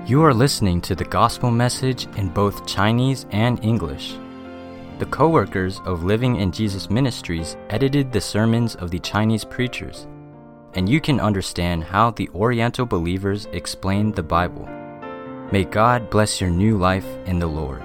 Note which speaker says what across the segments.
Speaker 1: You are listening to the gospel message in both Chinese and English. The co-workers of Living in Jesus Ministries edited the sermons of the Chinese preachers, and you can understand how the Oriental believers explained the Bible. May God bless your new life in the Lord.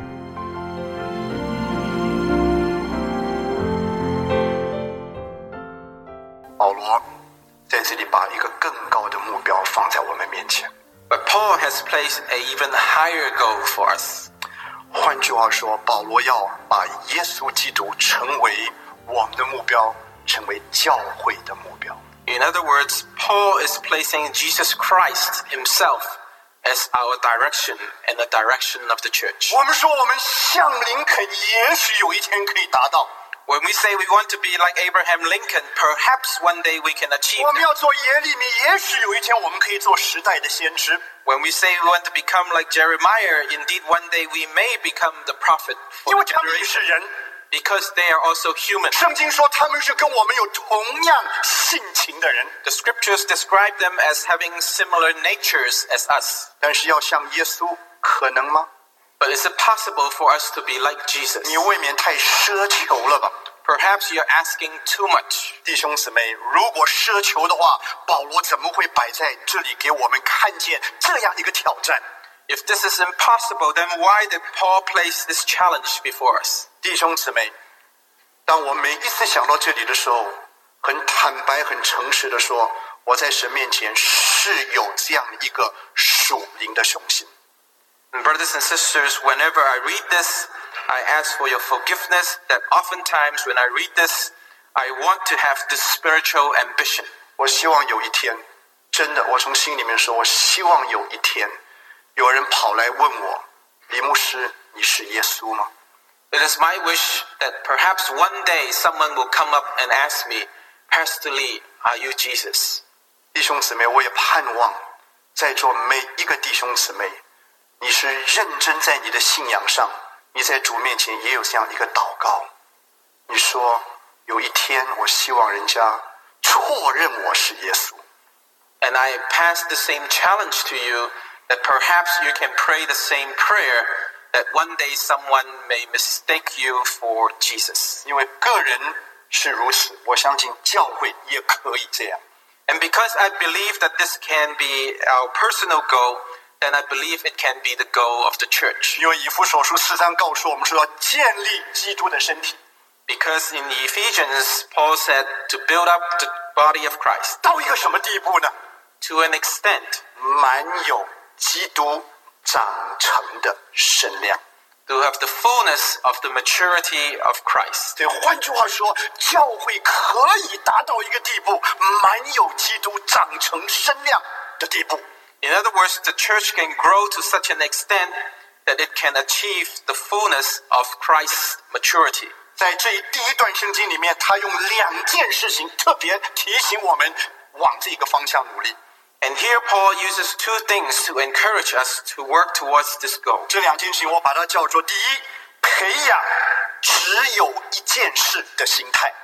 Speaker 2: 保罗在这里把一个更高的目标放在我们面前。
Speaker 3: But Paul has placed an even higher goal for us.
Speaker 2: 换句话说，保罗要把耶稣基督成为我们的目标，成为教会的目标。
Speaker 3: In other words, Paul is placing Jesus Christ himself as our direction and the direction of the church.
Speaker 2: 我们说我们像林肯，也许有一天可以达到。
Speaker 3: When we say we want to be like Abraham Lincoln, perhaps one day we can achieve
Speaker 2: 我们
Speaker 3: that.
Speaker 2: 要做耶利米，也许有一天我们可以做时代的先知。
Speaker 3: When we say we want to become like Jeremiah, indeed one day we may become the prophet
Speaker 2: 因
Speaker 3: for
Speaker 2: 为
Speaker 3: the
Speaker 2: 他们也是
Speaker 3: generation,
Speaker 2: 人。
Speaker 3: because they are also human.
Speaker 2: 圣经说他们是跟我们有同样性情的人，
Speaker 3: The scriptures describe them as having similar natures as us.
Speaker 2: 但是要像耶稣，可能吗？
Speaker 3: But is it possible for us to be like Jesus?
Speaker 2: 你未免太奢求了吧。
Speaker 3: Perhaps you're asking too much.
Speaker 2: 弟兄姊妹，如果奢求的话，保罗怎么会摆在这里给我们看见这样一个挑战？
Speaker 3: If this is impossible, then why did Paul place this challenge before us?
Speaker 2: 弟兄姊妹，当我每一次想到这里的时候，很坦白、很诚实的说，我在神面前是有这样一个属灵的雄心。
Speaker 3: And brothers and sisters, whenever I read this, I ask for your forgiveness that oftentimes when I read this, I want to have this spiritual ambition.
Speaker 2: 我希望有一天，真的，我从心里面说，我希望有一天，有人跑来问我，李牧师，你是耶稣吗？
Speaker 3: It is my wish that perhaps one day someone will come up and ask me, Pastor Lee, are you Jesus?
Speaker 2: 弟兄姊妹，我也盼望在座每一个弟兄姊妹，你是认真在你的信仰上，你在主面前也有这样一个祷告。你说有一天，我希望人家错认我是耶稣。
Speaker 3: And I pass the same challenge to you that perhaps you can pray the same prayer that one day someone may mistake you for Jesus.
Speaker 2: 因为个人是如此，我相信教会也可以这样。
Speaker 3: And because I believe that this can be our personal goal, then I believe it can be the goal of the church.
Speaker 2: 因为以弗所书4章告诉我们说，要建立基督的身体。
Speaker 3: Because in Ephesians, Paul said to build up the body of Christ
Speaker 2: 到一个什么地步呢？
Speaker 3: to an extent
Speaker 2: 满有基督长成的身量。
Speaker 3: to have the fullness of the maturity of Christ.
Speaker 2: 对，换句话说，教会可以达到一个地步，满有基督长成身量的地步。
Speaker 3: In other words, the church can grow to such an extent that it can achieve the fullness of Christ's maturity.
Speaker 2: 在这第一段圣经里面，他用2件事情特别提醒我们往这个方向努力。
Speaker 3: And here Paul uses two things to encourage us to work towards this goal.
Speaker 2: 这2件事情，我把它叫做：第一，培养只有一件事的心态；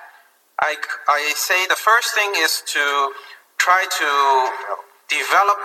Speaker 3: I say the first thing is to try to develop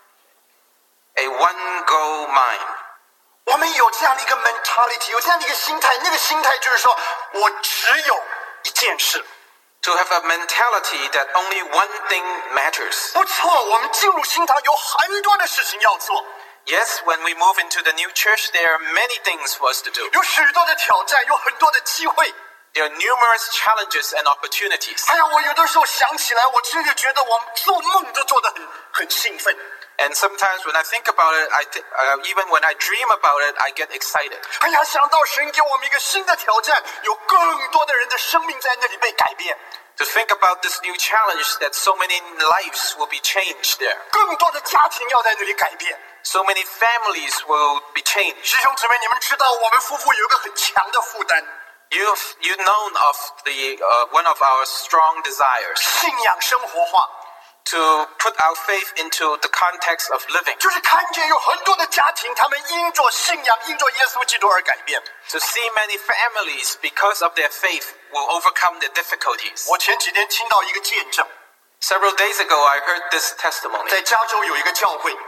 Speaker 3: a one-goal mind.
Speaker 2: 我们有这样的一个 mentality， 有这样的一个心态，那个心态就是说，我只有一件事。
Speaker 3: To have a mentality that only one thing matters.
Speaker 2: 不错，我们进入新堂有很多的事情要做，
Speaker 3: Yes, when we move into the new church, there are many things for us to do.
Speaker 2: 有许多的挑战，有很多的机会。
Speaker 3: There are numerous challenges and opportunities.
Speaker 2: 哎呀，我有的时候想起来，我真的觉得我做梦都做得很兴奋。
Speaker 3: And sometimes when I think about it, even when I dream about it, I get excited.
Speaker 2: 哎呀，想到神给我们一个新的挑战，有更多的人的生命在那里被改变，
Speaker 3: To think about this new challenge that so many lives will be changed there.
Speaker 2: 更多的家庭要在那里改变。
Speaker 3: So many families will be changed.
Speaker 2: 弟兄姊妹，你们知道我们夫妇有一个很强的负担，
Speaker 3: You've known of the one of our strong desires
Speaker 2: 信仰生活化，
Speaker 3: to put our faith into the context of living.
Speaker 2: 就是看见有很多的家庭，他们因着信仰，因着耶稣基督而改变。
Speaker 3: To see many families, because of their faith, will overcome their difficulties.
Speaker 2: 我前几天听到一个见证，
Speaker 3: Several days ago, I heard this testimony.
Speaker 2: 在加州有一个教会，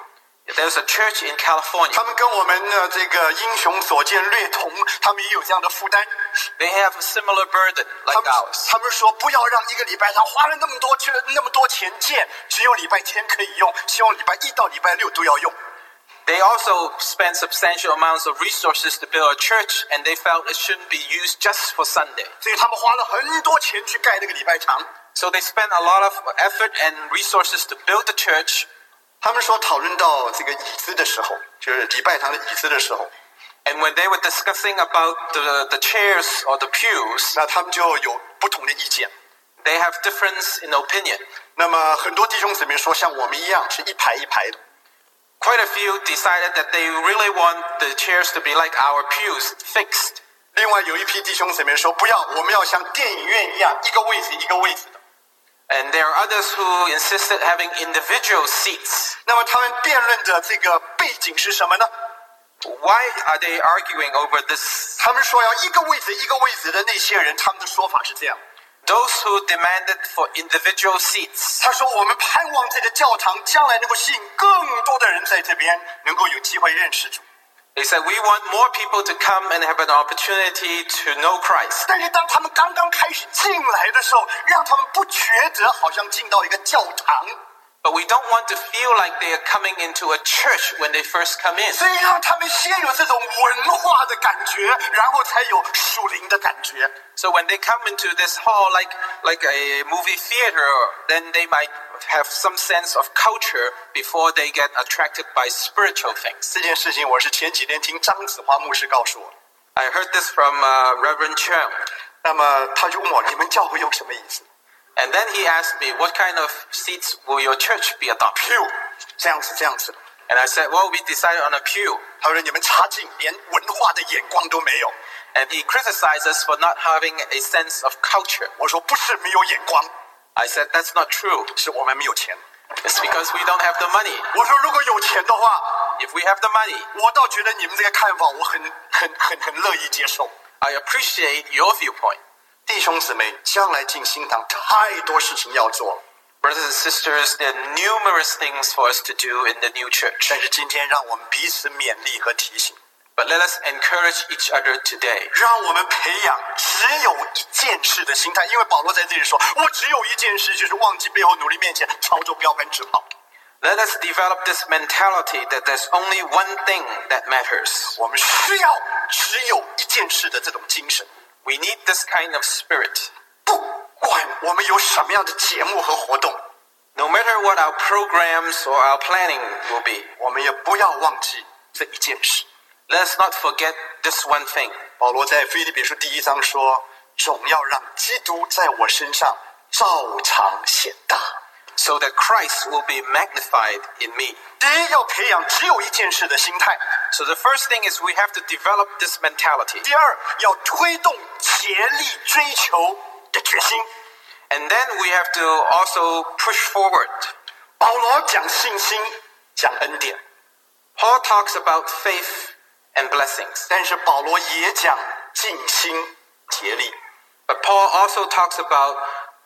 Speaker 3: There's a church in California.
Speaker 2: 他们跟我们的这个英雄所见略同，他们也有这样的负担。
Speaker 3: They have a similar burden like ours.
Speaker 2: 他们说不要让一个礼拜堂花了那么多钱建，只有礼拜天可以用，希望礼拜一到礼拜六都要用。
Speaker 3: They also spent substantial amounts of resources to build a church, and they felt it shouldn't be used just for Sunday.
Speaker 2: 所以他们花了很多钱去盖那个礼拜堂。
Speaker 3: So they spent a lot of effort and resources to build the church.
Speaker 2: 他们说讨论到这个椅子的时候，就是礼拜堂的椅子的时候，
Speaker 3: And when they were discussing about the chairs or the pews,
Speaker 2: 那他们就有不同的意见。
Speaker 3: they have difference in opinion.
Speaker 2: 那么很多弟兄姊妹说，像我们一样是一排一排的。
Speaker 3: Quite a few decided that they really want the chairs to be like our pews, fixed.
Speaker 2: 另外有一批弟兄姊妹说，不要，我们要像电影院一样，一个位置一个位置的。
Speaker 3: And there are others who insisted having individual seats.
Speaker 2: 那么他们辩论的这个背景是什么呢？
Speaker 3: Why are they arguing over this?
Speaker 2: 他们说要一个位置一个位置的那些人，他们的说法是这样。
Speaker 3: Those who demanded for individual seats.
Speaker 2: 他说我们盼望这个教堂将来能够吸引更多的人在这边能够有机会认识主。
Speaker 3: They said, we want more people to come and have an opportunity to know Christ.
Speaker 2: 但是当他们刚刚开始进来的时候，让他们不觉得好像进到一个教堂。
Speaker 3: But we don't want to feel like they are coming into a church when they first come in.
Speaker 2: 所以让他们先有这种文化的感觉，然后才有属灵的感觉。
Speaker 3: So when they come into this hall like a movie theater, then they might have some sense of culture before they get attracted by spiritual things.
Speaker 2: 这件事情我是前几天听张子华牧师告诉我，
Speaker 3: I heard this from Reverend Chung.
Speaker 2: 那么他就问我，你们教会用什么椅子
Speaker 3: And then he asked me, what kind of seats will your church be adopting?
Speaker 2: ？pew，这样子这样子的。
Speaker 3: And I said, well, we decided on a pew.
Speaker 2: 他说你们差劲，连文化的眼光都没有。
Speaker 3: And he criticized us for not having a sense of culture.
Speaker 2: 我说不是没有眼光，
Speaker 3: I said, that's not true.
Speaker 2: 是我们没有钱。
Speaker 3: It's because we don't have the money.
Speaker 2: 我说如果有钱的话，
Speaker 3: If we have the money,
Speaker 2: 我倒觉得你们这个看法我很乐意接受。
Speaker 3: I appreciate your viewpoint.
Speaker 2: 弟兄姊妹，将来进新堂太多事情要做，
Speaker 3: Brothers and sisters, there are numerous things for us to do in the new church.
Speaker 2: 但是今天让我们彼此勉励和提醒，
Speaker 3: But let us encourage each other today.
Speaker 2: 让我们培养只有一件事的心态。因为保罗在这里说，我只有一件事，就是忘记背后，努力面前，朝着标杆直跑。
Speaker 3: Let us develop this mentality that there's only one thing that matters.
Speaker 2: 我们需要只有一件事的这种精神。
Speaker 3: We need this kind of spirit.
Speaker 2: 不管我们有什么样的节目和活动，
Speaker 3: No matter what our programs or our planning will be,
Speaker 2: 我们也不要忘记这一件事。
Speaker 3: let us not forget this one thing.
Speaker 2: 保罗在腓立比书第1章说，总要让基督在我身上照常显大。
Speaker 3: So that Christ will be magnified in me.
Speaker 2: 第一，要培养只有一件事的心态；
Speaker 3: So the first thing is we have to develop this mentality.
Speaker 2: 第二，要推动竭力追求的决心。
Speaker 3: And then we have to also push forward.
Speaker 2: 保罗讲信心，讲恩典，
Speaker 3: Paul talks about faith and blessings.
Speaker 2: 但是保罗也讲尽心竭力。
Speaker 3: But Paul also talks about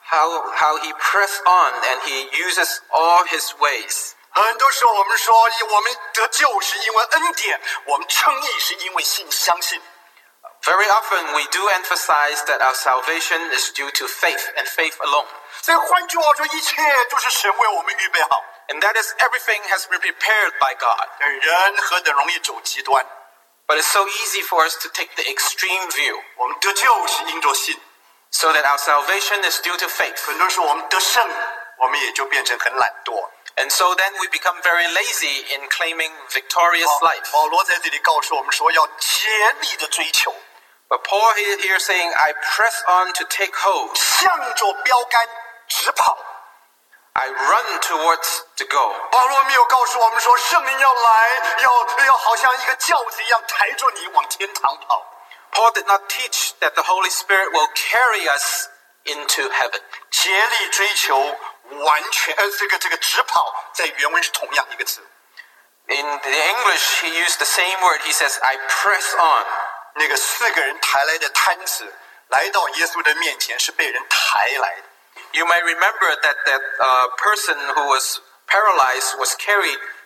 Speaker 3: how he pressed on and he uses all his ways.
Speaker 2: 很多时候我们说，我们得救是因为恩典，我们称义是因为相信。
Speaker 3: Very often we do emphasize that our salvation is due to faith and faith alone.
Speaker 2: 所以换句话说，一切都是神为我们预备好。
Speaker 3: And that is everything has been prepared by God.
Speaker 2: 但人何等容易走极端？
Speaker 3: But it's so easy for us to take the extreme view.
Speaker 2: 我们得救是因着信，
Speaker 3: So that our salvation is due to faith.
Speaker 2: 很多时候我们得胜，我们也就变成很懒惰。
Speaker 3: And so then we become very lazy in claiming victorious life.
Speaker 2: 保罗在这里告诉我们说，要竭力的追求，
Speaker 3: But Paul here saying, I press on to take hold.
Speaker 2: 向着标杆直跑。
Speaker 3: I run towards the goal.
Speaker 2: 保罗没有告诉我们说，圣灵要来，要好像一个轿子一样抬着你往天堂跑。
Speaker 3: Paul did not teach that the Holy Spirit will carry us into heaven.
Speaker 2: 竭力追求完全，这个直跑在原文是同样一个字。
Speaker 3: In the English, he used the same word. He says, I press on.
Speaker 2: 那个4个人抬来的摊子，来到耶稣的面前是被人抬来的。
Speaker 3: You may remember that person who was paralyzed was carried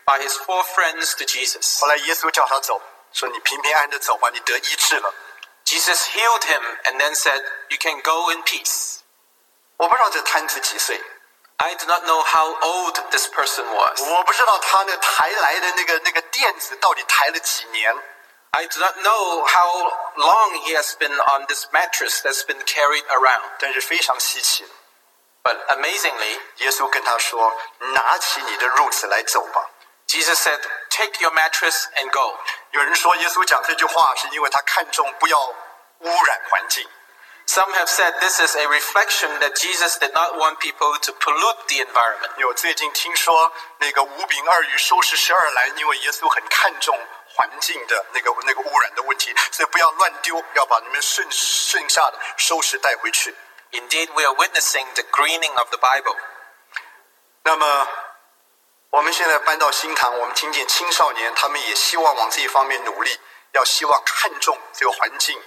Speaker 3: by his 4 friends to Jesus.
Speaker 2: 后来耶稣叫他走，说你平平安安的走吧，你得医治了。
Speaker 3: Jesus healed him and then said, "You can go in peace."
Speaker 2: 我不知道这摊子几岁，
Speaker 3: I do not know how old this person was.
Speaker 2: 我不知道他那抬来的那个垫子到底抬了几年。
Speaker 3: I do not know how long he has been on this mattress that's been carried around.
Speaker 2: 但是非常稀奇，
Speaker 3: But amazingly,
Speaker 2: 耶稣跟他说：“拿起你的褥子来走吧。
Speaker 3: Jesus said, "Take your mattress and go." ”
Speaker 2: 有人说，耶稣讲这句话是因为他看重不要污染环境。
Speaker 3: Some have said this is a reflection that Jesus did not want people to pollute the environment.
Speaker 2: 因为我最近听说那个5饼2鱼收拾12篮，因为耶稣很看重环境的那个污染的问题，所以不要乱丢，要把你们剩下的收拾带回去。
Speaker 3: Indeed, we are witnessing the greening of the Bible.
Speaker 2: 那么我们现在搬到新堂，我们听见青少年他们也希望往这一方面努力，要希望看重这个环境，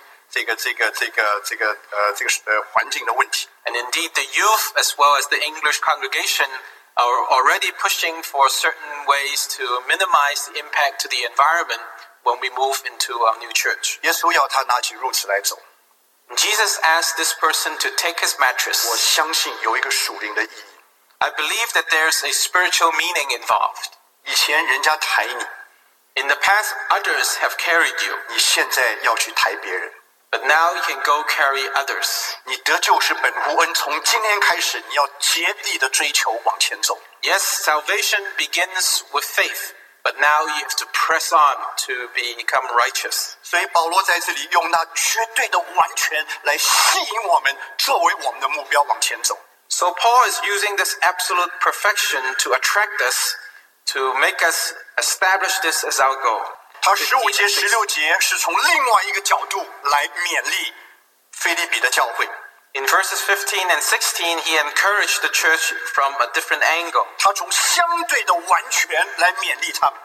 Speaker 2: 环境的问题。
Speaker 3: And indeed, the youth as well as the English congregation are already pushing for certain ways to minimize the impact to the environment when we move into our new church.
Speaker 2: 耶稣要他拿起褥子来走，
Speaker 3: Jesus asked this person to take his
Speaker 2: 我
Speaker 3: mattress.
Speaker 2: 相信有一个属灵的意义。
Speaker 3: I believe that there's a spiritual meaning involved.
Speaker 2: 以前人家抬你，
Speaker 3: In the past, others have carried you,
Speaker 2: 你现在要去抬别人。
Speaker 3: but now you can go carry others.
Speaker 2: 你得救是本乎恩，从今天开始，你要竭力的追求往前走。
Speaker 3: Yes, salvation begins with faith, but now you have to press on to become righteous.
Speaker 2: 所以保罗在这里用那绝对的完全来吸引我们，作为我们的目标往前走。
Speaker 3: So Paul is using this absolute perfection to attract us, to make us establish this as our goal.
Speaker 2: 他15节、16节是从另外一个角度来勉励腓立比的教会。
Speaker 3: In verses 15 and 16, he encouraged the church from a different angle.
Speaker 2: 他从相对的完全来勉励他们。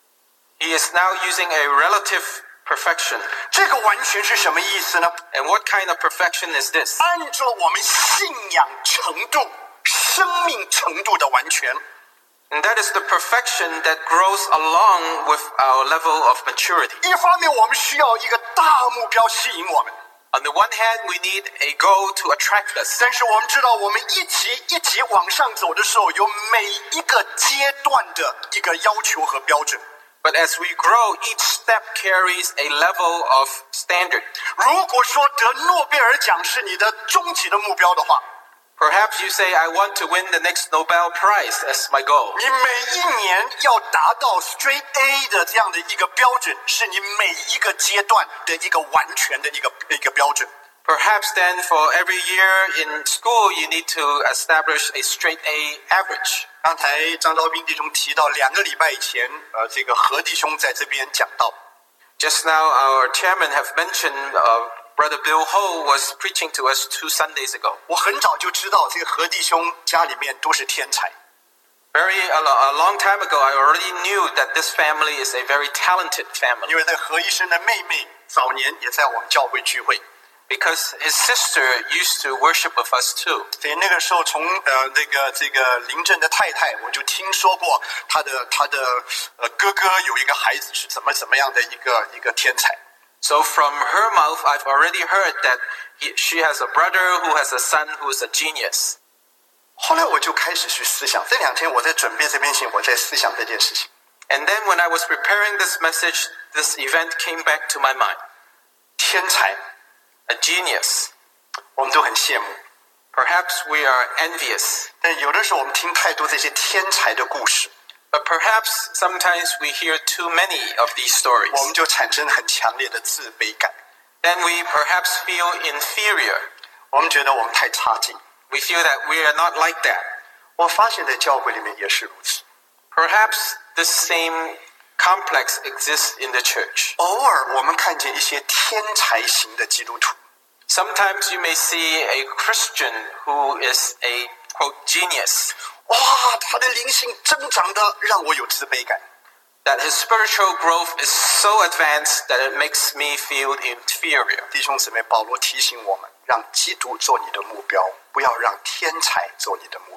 Speaker 3: He is now using a relative perfection.
Speaker 2: 这个完全是什么意思呢？
Speaker 3: And what kind of perfection is this?
Speaker 2: 按照我们信仰程度、生命程度的完全。
Speaker 3: And that is the perfection that grows along with our level of maturity.
Speaker 2: 一方面，我们需要一个大目标吸引我们，
Speaker 3: On the one hand, we need a goal to attract us.
Speaker 2: 但是我们知道，我们一级一级往上走的时候，有每一个阶段的一个要求和标准。
Speaker 3: But as we grow, each step carries a level of standard.
Speaker 2: 如果说得诺贝尔奖是你的终极的目标的话，
Speaker 3: Perhaps you say, "I want to win the next Nobel Prize as my goal."
Speaker 2: 你每一年要达到 Straight A 的这样的一个标准，是你每一个阶段的一个完全的一个标准。
Speaker 3: Perhaps then for every year in school, you need to establish a straight A average.
Speaker 2: 刚才张昭斌弟兄提到2个礼拜以前，这个何弟兄在这边讲到，
Speaker 3: Just now, our chairman have mentioned Brother Bill Ho was preaching to us 2 Sundays ago.
Speaker 2: 我很早就知道这个何弟兄家里面都是天才。
Speaker 3: A long time ago, I already knew that this family is a very talented family
Speaker 2: 因为在何医生的妹妹早年也在我们教会聚会，
Speaker 3: because his sister used to worship with us too.
Speaker 2: 所以那个时候从这个林正的太太，我就听说过他的哥哥有一个孩子是怎么样的一个天才。
Speaker 3: So from her mouth, I've already heard that she has a brother who has a son who is a genius.
Speaker 2: 后来我就开始去思想，这2天我在准备这篇信，我在思想这件事情。
Speaker 3: And then when I was preparing this message, this event came back to my mind.
Speaker 2: 天才，
Speaker 3: A genius.
Speaker 2: 我们都很羡慕，
Speaker 3: Perhaps we are envious,
Speaker 2: 但有的时候我们听太多这些天才的故事，
Speaker 3: but perhaps sometimes we hear too many of these stories.
Speaker 2: 我们就产生很强烈的自卑感，
Speaker 3: Then we perhaps feel inferior.
Speaker 2: 我们觉得我们太差劲。
Speaker 3: We feel that we are not like that.
Speaker 2: 我发现在教会里面也是如此，
Speaker 3: Perhaps this same complex exists in the church.
Speaker 2: 偶尔我们看见一些天才型的基督徒，
Speaker 3: Sometimes you may see a Christian who is a, quote, genius,
Speaker 2: 哇，他的灵性增长的让我有自卑感。
Speaker 3: that his spiritual growth is so advanced that it makes me feel inferior.
Speaker 2: 弟兄姊妹，保罗提醒我们，让基督做你的目标，不要让天才做你的目标。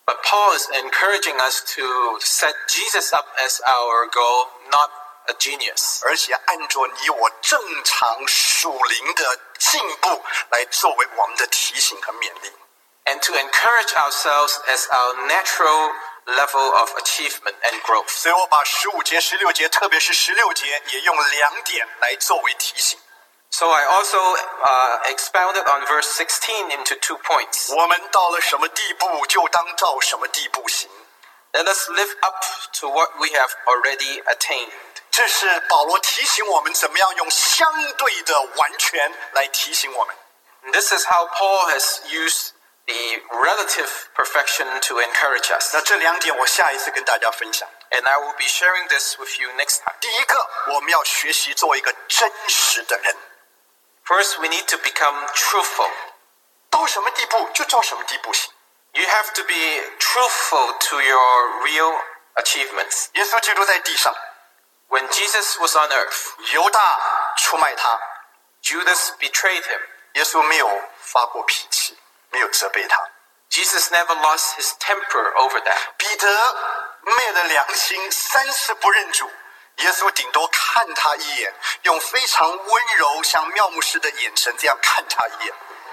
Speaker 3: But Paul is encouraging us to set Jesus up as our goal, not a genius.
Speaker 2: 而且按照你我正常属灵的进步来作为我们的提醒和勉励。
Speaker 3: And to encourage ourselves as our natural level of achievement and growth.
Speaker 2: 所以我把15节、16节，特别是16节，也用2点来作为提醒。
Speaker 3: So I also expounded on verse 16 into 2 points.
Speaker 2: 我们到了什么地步，就当照什么地步行。
Speaker 3: Let us live up to what we have already attained.
Speaker 2: 这是保罗提醒我们怎么样用相对的完全来提醒我们。
Speaker 3: And this is how Paul has used the relative perfection to encourage us.
Speaker 2: 那这2点我下一次跟大家分享。
Speaker 3: And I will be sharing this with you next time.
Speaker 2: 第一个，我们要学习做一个真实的人。
Speaker 3: First, we need to become truthful.
Speaker 2: 到什么地步就照什么地步行。
Speaker 3: You have to be truthful to your real achievements.
Speaker 2: 耶稣基督在地上，
Speaker 3: When Jesus was on earth,
Speaker 2: 犹大出卖他，
Speaker 3: Judas betrayed him.
Speaker 2: 耶稣没有发过脾气，没有责备他。
Speaker 3: Jesus never lost his temper over that.
Speaker 2: 彼得昧了良心，3次不认主，耶稣顶多看他一眼，用非常温柔像妙牧师的眼神这样看他一眼。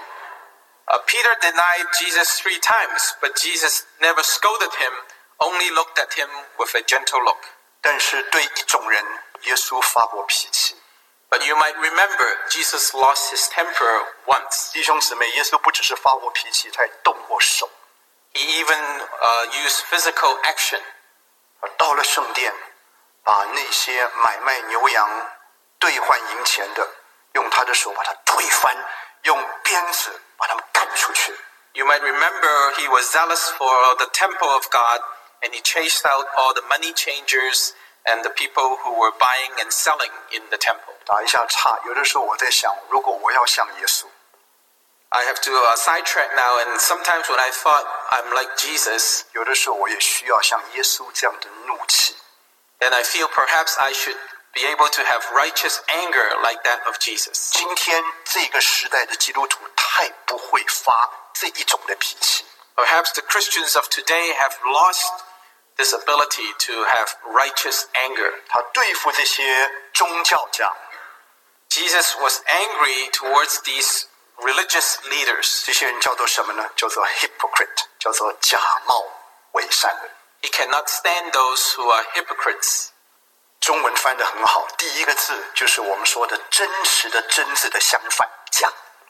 Speaker 3: Peter denied Jesus 3 times, but Jesus never scolded him, only looked at him with a gentle look.
Speaker 2: 但是对一种人，耶稣发过脾气。
Speaker 3: But you might remember, Jesus lost his temper once.
Speaker 2: 弟兄姊妹，耶稣不只是发过脾气，他还动过手。
Speaker 3: He even used physical action.
Speaker 2: 到了圣殿，把那些买卖牛羊、兑换银钱的，用他的手把他推翻，用鞭子把他们赶出去。
Speaker 3: You might remember he was zealous for the temple of God, and he chased out all the money changers and the people who were buying and selling in the temple.
Speaker 2: 打一下岔，有的时候我在想，如果我要像耶稣，
Speaker 3: I have to sidetrack now, and sometimes when I thought I'm like Jesus,
Speaker 2: 有的时候我也需要像耶稣这样的怒气。
Speaker 3: then I feel perhaps I should be able to have righteous anger like that of Jesus.
Speaker 2: 今天这个时代的基督徒太不会发这一种的脾气。
Speaker 3: Perhaps the Christians of today have lost this ability to have righteous anger.
Speaker 2: 他对付这些宗教家，
Speaker 3: Jesus was angry towards these religious leaders.
Speaker 2: 这些人叫做什么呢？叫做 hypocrite， 叫做假冒伪善人。
Speaker 3: He cannot stand those who are hypocrites.
Speaker 2: 中文翻得很好，第一个字就是我们说的真实的真字的相反，假。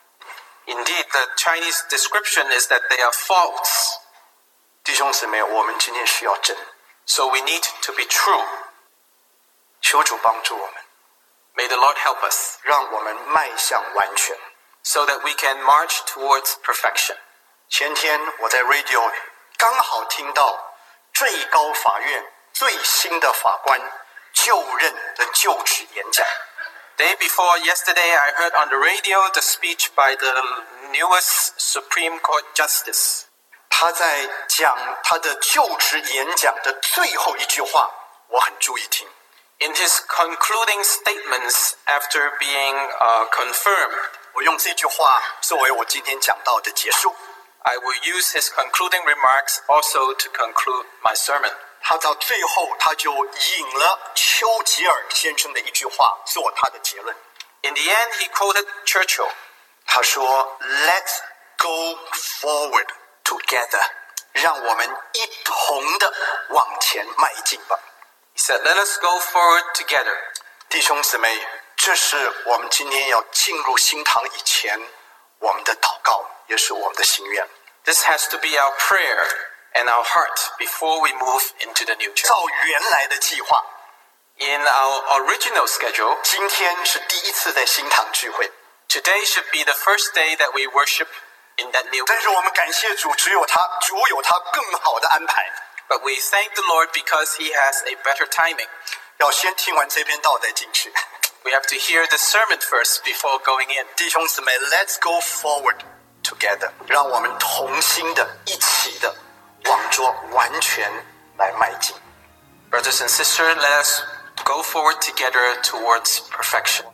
Speaker 3: Indeed, the Chinese description is that they are false.
Speaker 2: 弟兄姊妹，我们今天需要真，
Speaker 3: So we need to be true.
Speaker 2: 求主帮助我们，
Speaker 3: May the Lord help us
Speaker 2: 让我们迈向完全。
Speaker 3: so that we can march towards perfection.
Speaker 2: 前天我在 radio 刚好听到最高法院最新的法官就任的就职演讲。
Speaker 3: Day before yesterday, I heard on the radio the speech by the newest Supreme Court Justice.
Speaker 2: 他在讲他的就职演讲的最后一句话，我很注意听。
Speaker 3: In his concluding statements after being confirmed,
Speaker 2: 我用这句话作为我今天讲到的结束。
Speaker 3: I will use his concluding remarks also to conclude my sermon.
Speaker 2: 他到最后他就引了丘吉尔先生的一句话做他的结论。
Speaker 3: In the end, he quoted Churchill.
Speaker 2: 他说 Let's go forward together， 让我们一同的往前迈进吧。
Speaker 3: He said, let us go forward together.
Speaker 2: 弟兄姊妹，这是我们今天要进入新堂以前我们的祷告，也是我们的心愿。
Speaker 3: This has to be our prayer and our heart before we move into the new church.
Speaker 2: 照原来的计划，
Speaker 3: In our original schedule,
Speaker 2: 今天是第一次在新堂聚会，
Speaker 3: today should be the first day that we worship in that new
Speaker 2: 但是我们感谢主，主有他更好的安排。
Speaker 3: But we thank the Lord because he has a better timing.
Speaker 2: 要先听完这篇道再进去。
Speaker 3: We have to hear the sermon first before going in.
Speaker 2: 弟兄姊妹 ，Let's go forward together， 让我们同心的、一起的，往着完全来迈进。
Speaker 3: Brothers and sisters, let us go forward together towards perfection.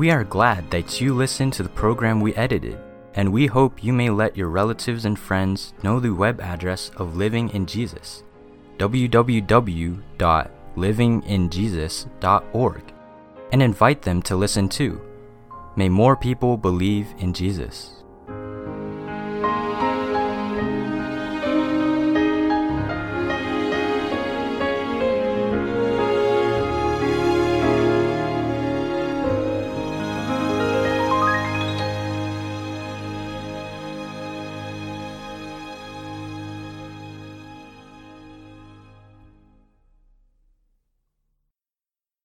Speaker 1: We are glad that you listened to the program we edited, and we hope you may let your relatives and friends know the web address of Living in Jesus, www.livinginjesus.org, and invite them to listen too. May more people believe in Jesus.